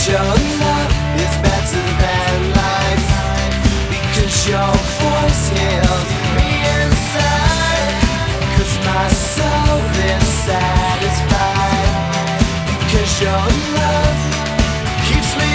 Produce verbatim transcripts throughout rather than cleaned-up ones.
your love is better than life, because your voice heals me inside, cause my soul is satisfied, because your love keeps me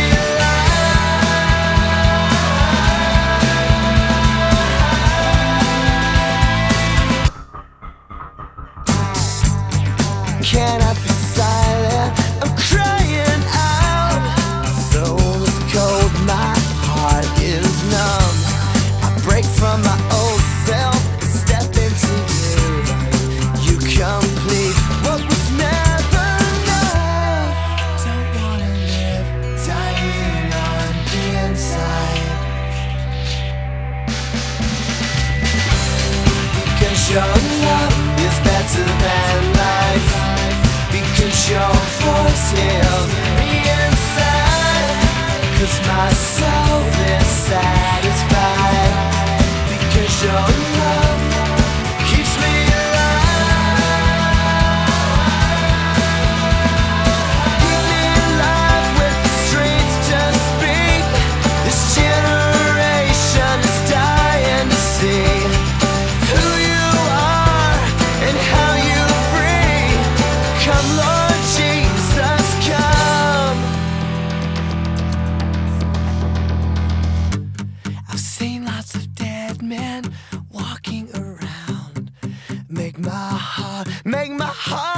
alive. Can I be silent? I'm crying out. My soul is cold, my heart is numb. I break from my old self and step into you. You complete what was never enough. Don't wanna live dying on the inside, because your love is better than life, because your voice heals me inside, cause my soul is satisfied, because your love keeps me alive. Keep me alive with the strength to speak. This generation is dying to see who you are and how you free. Come Lord Jesus, come. I've seen lots of dead men walking around. Make my heart, make my heart